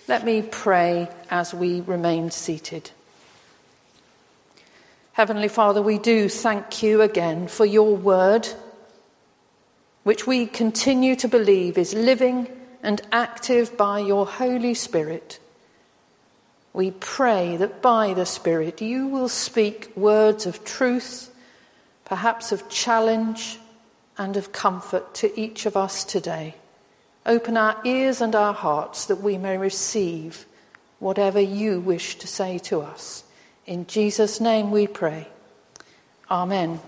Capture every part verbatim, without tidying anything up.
Let me pray as we remain seated. Heavenly Father, we do thank you again for your word, which we continue to believe is living and active by your Holy Spirit. We pray that by the Spirit you will speak words of truth, perhaps of challenge and of comfort to each of us today. Open our ears and our hearts that we may receive whatever you wish to say to us. In Jesus' name we pray. Amen.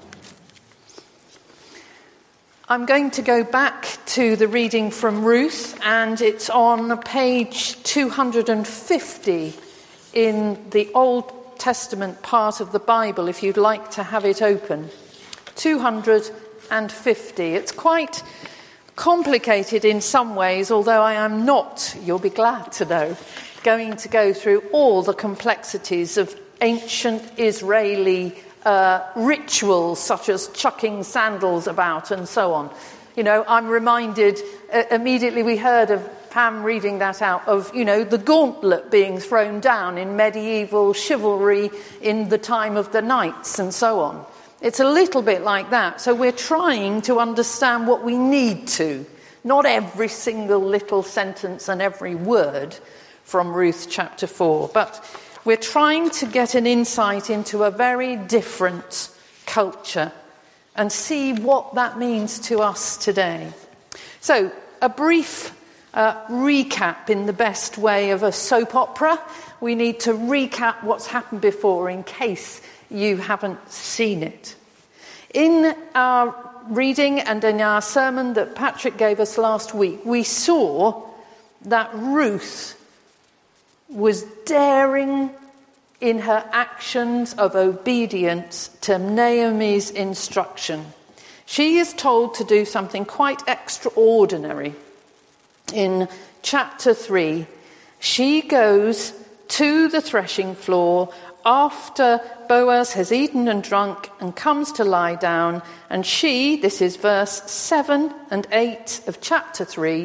I'm going to go back to the reading from Ruth, and it's on page two hundred fifty in the Old Testament part of the Bible, if you'd like to have it open. two hundred fifty. It's quite complicated in some ways, although I am not, you'll be glad to know, going to go through all the complexities of ancient Israeli uh, rituals, such as chucking sandals about and so on. You know, I'm reminded, uh, immediately we heard of Pam reading that out, of, you know, the gauntlet being thrown down in medieval chivalry in the time of the knights and so on. It's a little bit like that. So we're trying to understand what we need to, not every single little sentence and every word from Ruth chapter four, but we're trying to get an insight into a very different culture and see what that means to us today. So a brief uh, recap in the best way of a soap opera. We need to recap what's happened before in case you haven't seen it. In our reading and in our sermon that Patrick gave us last week, we saw that Ruth was daring in her actions of obedience to Naomi's instruction. She is told to do something quite extraordinary. In chapter three, she goes to the threshing floor after Boaz has eaten and drunk and comes to lie down, and she, this is verse seven and eight of chapter three,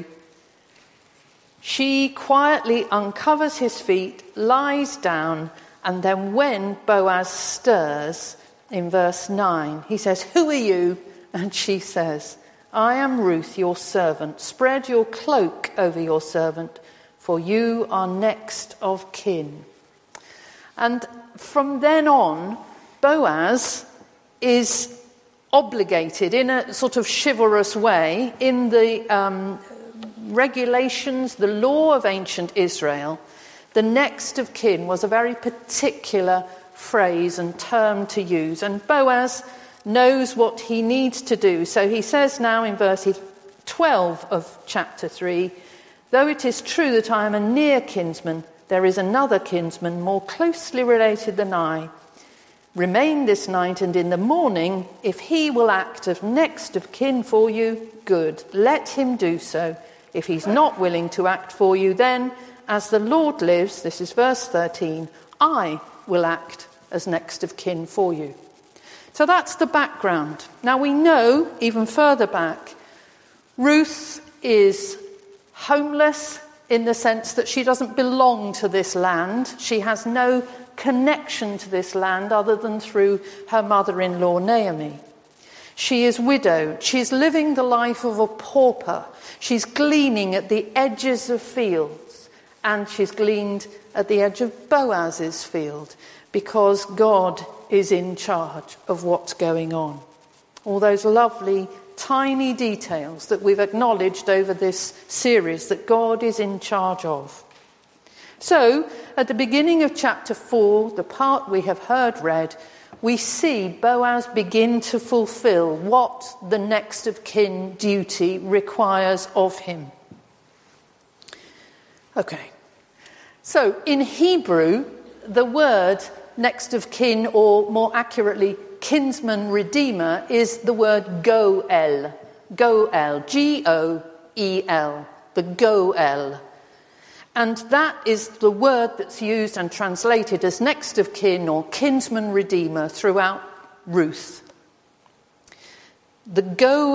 she quietly uncovers his feet, lies down, and then when Boaz stirs, in verse nine, he says, "Who are you?" And she says, "I am Ruth, your servant. Spread your cloak over your servant, for you are next of kin." And from then on, Boaz is obligated in a sort of chivalrous way in the um, regulations, the law of ancient Israel. The next of kin was a very particular phrase and term to use. And Boaz knows what he needs to do. So he says now in verse twelve of chapter three, "Though it is true that I am a near kinsman, there is another kinsman more closely related than I. Remain this night, and in the morning, if he will act as next of kin for you, good. Let him do so. If he's not willing to act for you, then, as the Lord lives," this is verse thirteen, "I will act as next of kin for you." So that's the background. Now we know, even further back, Ruth is homeless, in the sense that she doesn't belong to this land. She has no connection to this land other than through her mother-in-law Naomi. She is widowed. She's living the life of a pauper. She's gleaning at the edges of fields, and she's gleaned at the edge of Boaz's field, because God is in charge of what's going on. All those lovely tiny details that we've acknowledged over this series that God is in charge of. So, at the beginning of chapter four, the part we have heard read, we see Boaz begin to fulfill what the next of kin duty requires of him. Okay. So, in Hebrew, the word next of kin, or more accurately, kinsman redeemer, is the word goel. Goel, G O E L, the goel. And that is the word that's used and translated as next of kin or kinsman redeemer throughout Ruth. The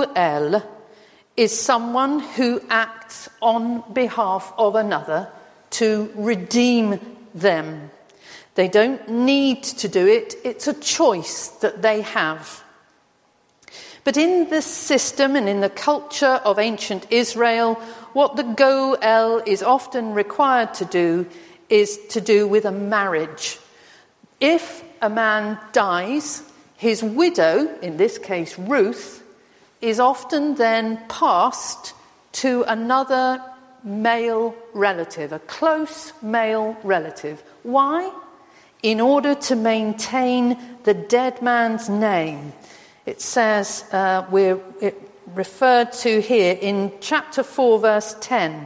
goel is someone who acts on behalf of another to redeem them. They don't need to do it. It's a choice that they have. But in the system and in the culture of ancient Israel, what the Goel is often required to do is to do with a marriage. If a man dies, his widow, in this case Ruth, is often then passed to another male relative, a close male relative. Why? In order to maintain the dead man's name. It says, uh, we're it referred to here in chapter four, verse ten.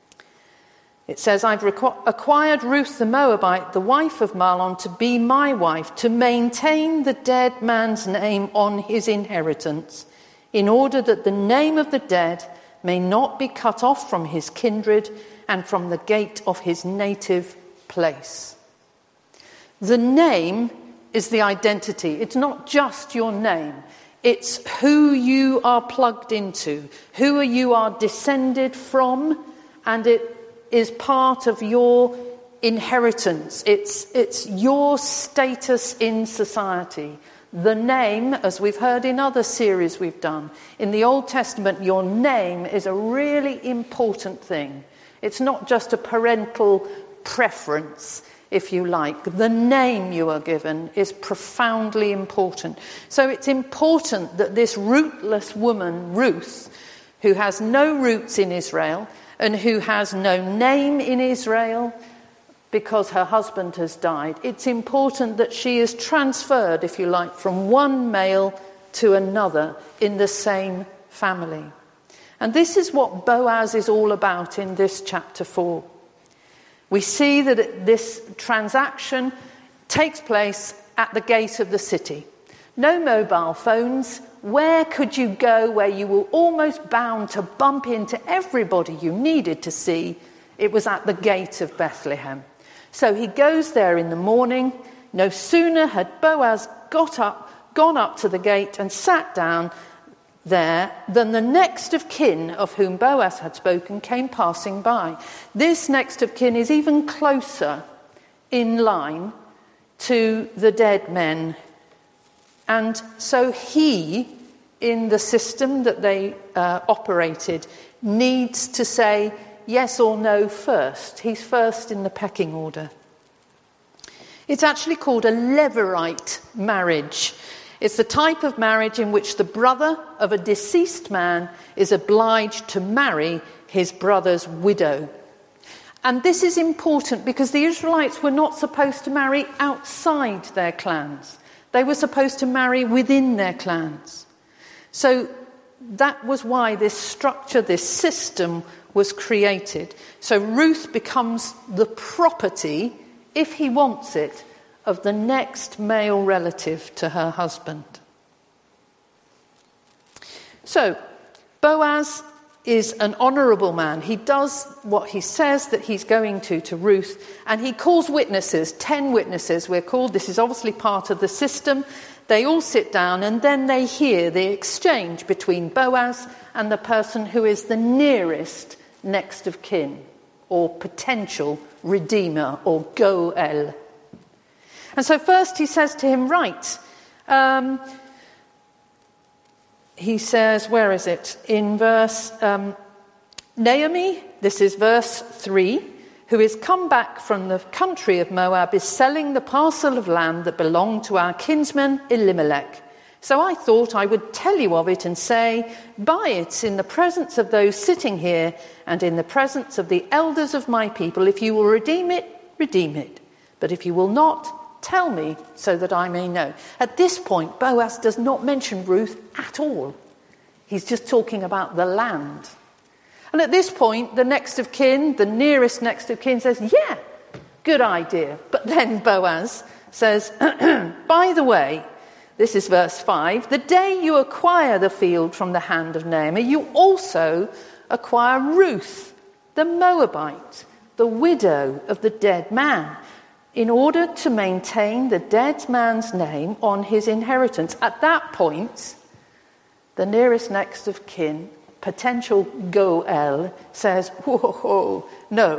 It says, I've requ- acquired Ruth the Moabite, the wife of Mahlon, to be my wife, to maintain the dead man's name on his inheritance, in order that the name of the dead may not be cut off from his kindred and from the gate of his native place. The name is the identity. It's not just your name. It's who you are plugged into, who you are descended from, and it is part of your inheritance. It's, it's your status in society. The name, as we've heard in other series we've done, in the Old Testament, your name is a really important thing. It's not just a parental preference, if you like. The name you are given is profoundly important. So it's important that this rootless woman, Ruth, who has no roots in Israel and who has no name in Israel because her husband has died, it's important that she is transferred, if you like, from one male to another in the same family. And this is what Boaz is all about in this chapter four. We see that this transaction takes place at the gate of the city. No mobile phones. Where could you go where you were almost bound to bump into everybody you needed to see? It was at the gate of Bethlehem. So he goes there in the morning. No sooner had Boaz got up, gone up to the gate and sat down there than the next of kin of whom Boaz had spoken came passing by. This next of kin is even closer in line to the dead men. And so he, in the system that they uh, operated, needs to say yes or no first. He's first in the pecking order. It's actually called a Levirate marriage. It's the type of marriage in which the brother of a deceased man is obliged to marry his brother's widow. And this is important because the Israelites were not supposed to marry outside their clans. They were supposed to marry within their clans. So that was why this structure, this system was created. So Ruth becomes the property, if he wants it, of the next male relative to her husband. So Boaz is an honourable man. He does what he says that he's going to to Ruth, and he calls witnesses, ten witnesses we're called. This is obviously part of the system. They all sit down and then they hear the exchange between Boaz and the person who is the nearest next of kin, or potential redeemer, or Goel. And so first he says to him, right, um, he says, where is it? In verse, um, Naomi, this is verse three, who is come back from the country of Moab, is selling the parcel of land that belonged to our kinsman Elimelech. So I thought I would tell you of it and say, buy it in the presence of those sitting here and in the presence of the elders of my people. If you will redeem it, redeem it. But if you will not, tell me so that I may know. At this point, Boaz does not mention Ruth at all. He's just talking about the land. And at this point, the next of kin, the nearest next of kin says, yeah, good idea. But then Boaz says, by the way, this is verse five, the day you acquire the field from the hand of Naomi, you also acquire Ruth, the Moabite, the widow of the dead man, in order to maintain the dead man's name on his inheritance. At that point, the nearest next of kin, potential Goel, says, whoa, whoa, no,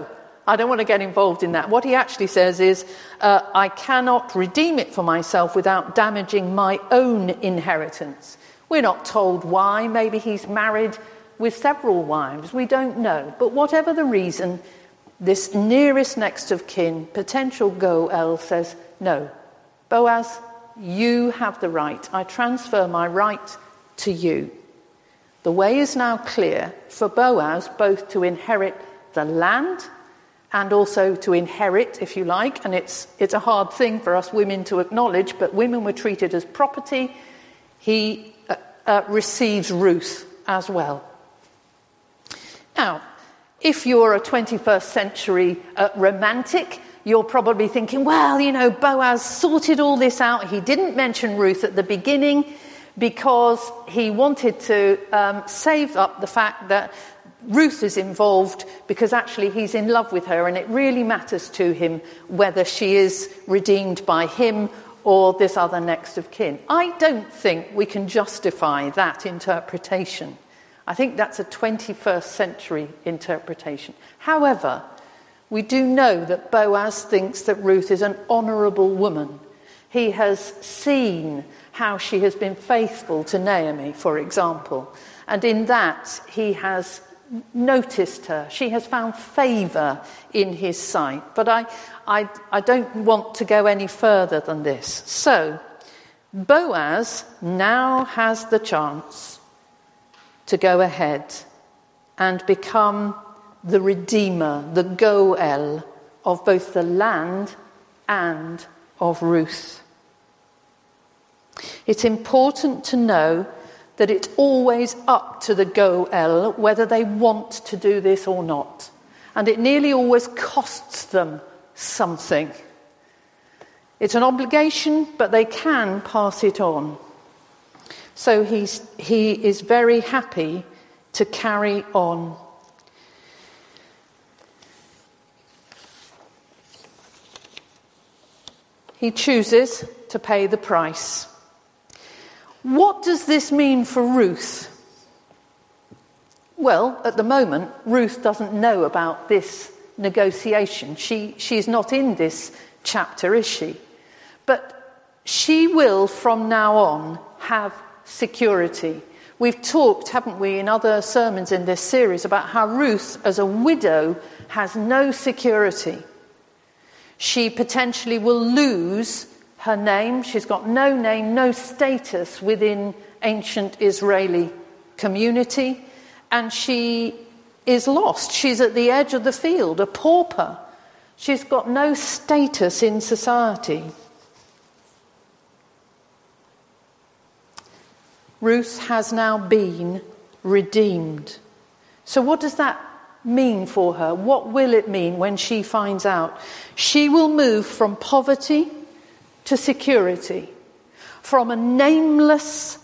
I don't want to get involved in that. What he actually says is, uh, I cannot redeem it for myself without damaging my own inheritance. We're not told why. Maybe he's married with several wives. We don't know. But whatever the reason, this nearest next of kin, potential Goel, says, no, Boaz, you have the right. I transfer my right to you. The way is now clear for Boaz both to inherit the land and also to inherit, if you like, and it's it's a hard thing for us women to acknowledge, but women were treated as property. He uh, uh, receives Ruth as well. Now, if you're a twenty-first century uh, romantic, you're probably thinking, well, you know, Boaz sorted all this out. He didn't mention Ruth at the beginning because he wanted to um, save up the fact that Ruth is involved because actually he's in love with her and it really matters to him whether she is redeemed by him or this other next of kin. I don't think we can justify that interpretation. I think that's a twenty-first century interpretation. However, we do know that Boaz thinks that Ruth is an honourable woman. He has seen how she has been faithful to Naomi, for example, and in that he has noticed her. She has found favour in his sight. But I, I, I don't want to go any further than this. So, Boaz now has the chance to go ahead and become the redeemer, the Goel of both the land and of Ruth. It's important to know that it's always up to the Goel whether they want to do this or not. And it nearly always costs them something. It's an obligation, but they can pass it on. So he's, he is very happy to carry on. He chooses to pay the price. What does this mean for Ruth? Well, at the moment, Ruth doesn't know about this negotiation. She, she's not in this chapter, is she? But she will, from now on, have security. We've talked, haven't we, in other sermons in this series about how Ruth, as a widow, has no security. She potentially will lose her name. She's got no name, no status within ancient Israeli community, and she is lost. She's at the edge of the field, a pauper. She's got no status in society. Ruth has now been redeemed. So what does that mean for her? What will it mean when she finds out? She will move from poverty to security, from a namelessness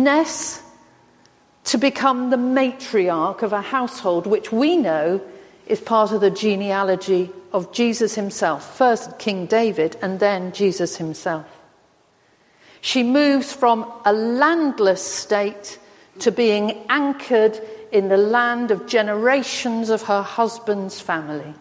to become the matriarch of a household, which we know is part of the genealogy of Jesus himself, first King David and then Jesus himself. She moves from a landless state to being anchored in the land of generations of her husband's family.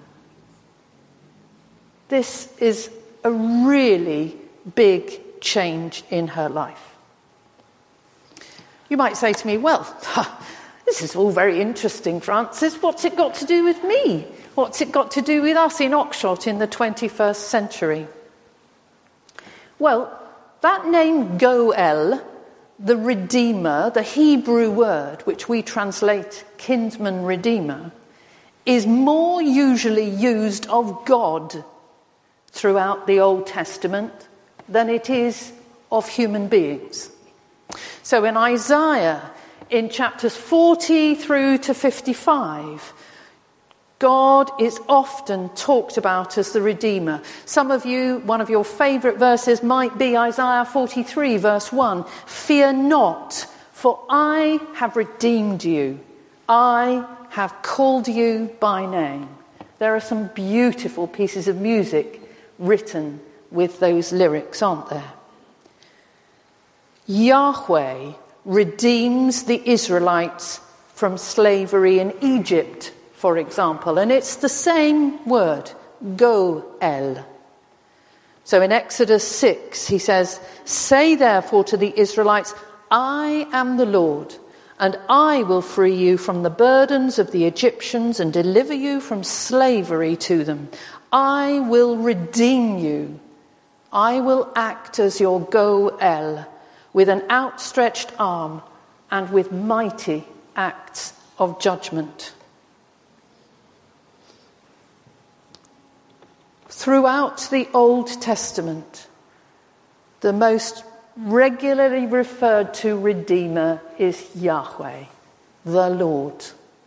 This is a really big change in her life. You might say to me, well, this is all very interesting, Francis. What's it got to do with me? What's it got to do with us in Oxshott in the twenty-first century? Well, that name Goel, the Redeemer, the Hebrew word which we translate kinsman redeemer, is more usually used of God throughout the Old Testament than it is of human beings. So in Isaiah, in chapters forty through to fifty-five, God is often talked about as the Redeemer. Some of you, one of your favourite verses might be Isaiah forty-three, verse one. Fear not, for I have redeemed you. I have called you by name. There are some beautiful pieces of music written with those lyrics, aren't there? Yahweh redeems the Israelites from slavery in Egypt, for example. And it's the same word, goel. So in Exodus six, he says, "Say therefore to the Israelites, I am the Lord, and I will free you from the burdens of the Egyptians and deliver you from slavery to them. I will redeem you. I will act as your goel, with an outstretched arm and with mighty acts of judgment." Throughout the Old Testament, the most regularly referred to Redeemer is Yahweh, the Lord.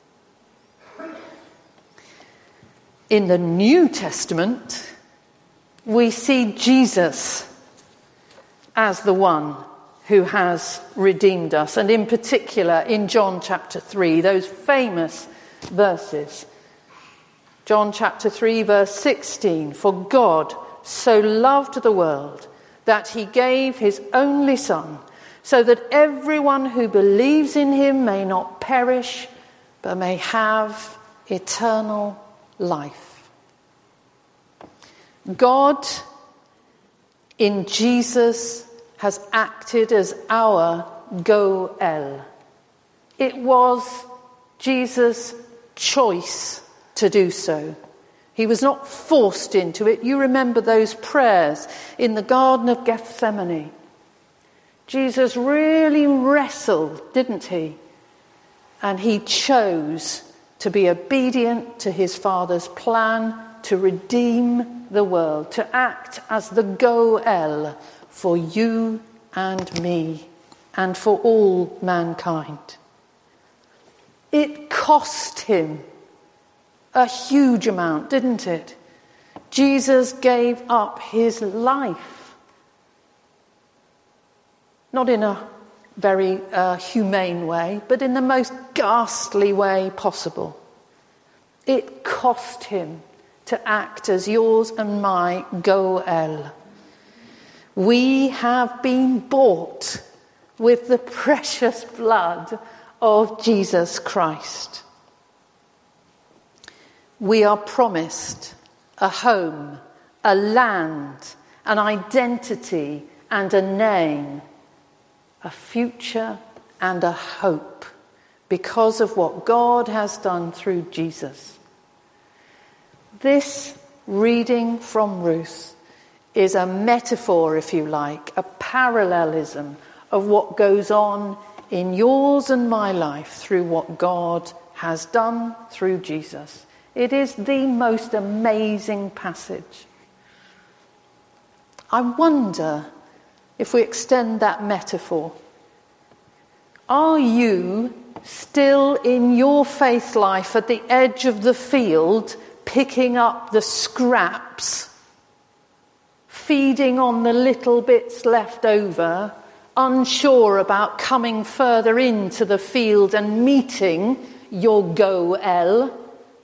In the New Testament, we see Jesus as the one who has redeemed us. And in particular, in John chapter three, those famous verses. John chapter three, verse sixteen, "For God so loved the world that he gave his only Son, so that everyone who believes in him may not perish, but may have eternal life." God in Jesus has acted as our goel. It was Jesus' choice to do so. He was not forced into it. You remember those prayers in the Garden of Gethsemane. Jesus really wrestled, didn't he? And he chose to be obedient to his Father's plan to redeem the world, to act as the goel for you and me and for all mankind. It cost him a huge amount, didn't it? Jesus gave up his life. Not in a very uh, humane way, but in the most ghastly way possible. It cost him to act as yours and my goel. We have been bought with the precious blood of Jesus Christ. We are promised a home, a land, an identity and a name, a future and a hope because of what God has done through Jesus. This reading from Ruth is a metaphor, if you like, a parallelism of what goes on in yours and my life through what God has done through Jesus. It is the most amazing passage. I wonder if we extend that metaphor. Are you still in your faith life at the edge of the field, picking up the scraps, feeding on the little bits left over, unsure about coming further into the field and meeting your goel?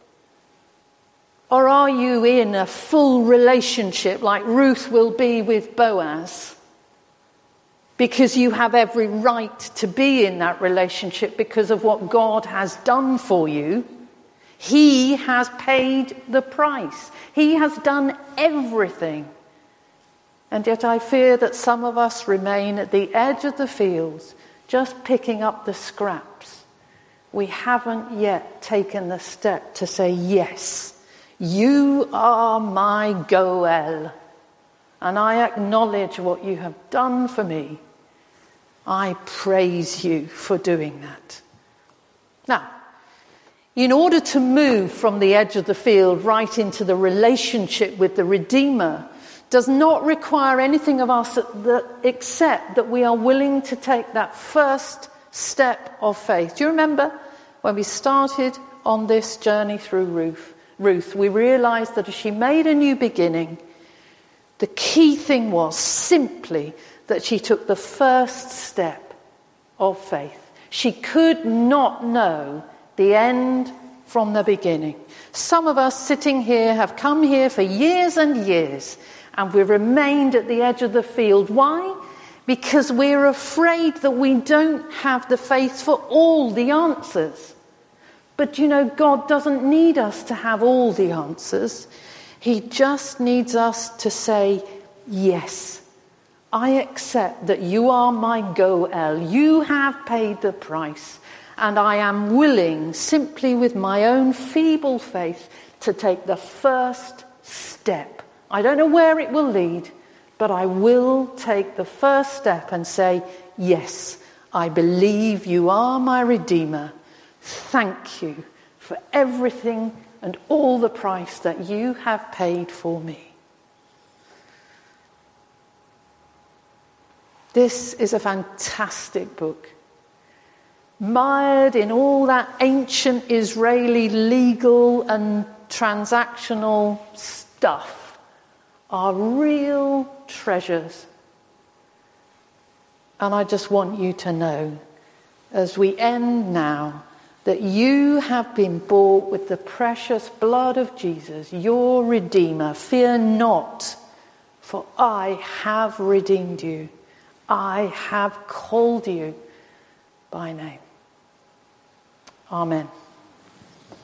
Or are you in a full relationship like Ruth will be with Boaz? Because you have every right to be in that relationship because of what God has done for you. He has paid the price. He has done everything. And yet I fear that some of us remain at the edge of the fields, just picking up the scraps. We haven't yet taken the step to say, yes, you are my goel, and I acknowledge what you have done for me. I praise you for doing that. Now, in order to move from the edge of the field right into the relationship with the Redeemer does not require anything of us except that we are willing to take that first step of faith. Do you remember when we started on this journey through Ruth? Ruth, we realized that as she made a new beginning, the key thing was simply that she took the first step of faith. She could not know the end from the beginning. Some of us sitting here have come here for years and years, and we've remained at the edge of the field. Why? Because we're afraid that we don't have the faith for all the answers. But you know, God doesn't need us to have all the answers. He just needs us to say, yes, I accept that you are my Goel. You have paid the price. And I am willing, simply with my own feeble faith, to take the first step. I don't know where it will lead, but I will take the first step and say, yes, I believe you are my Redeemer. Thank you for everything and all the price that you have paid for me. This is a fantastic book. Mired in all that ancient Israeli legal and transactional stuff are real treasures. And I just want you to know, as we end now, that you have been bought with the precious blood of Jesus, your Redeemer. Fear not, for I have redeemed you. I have called you by name. Amen.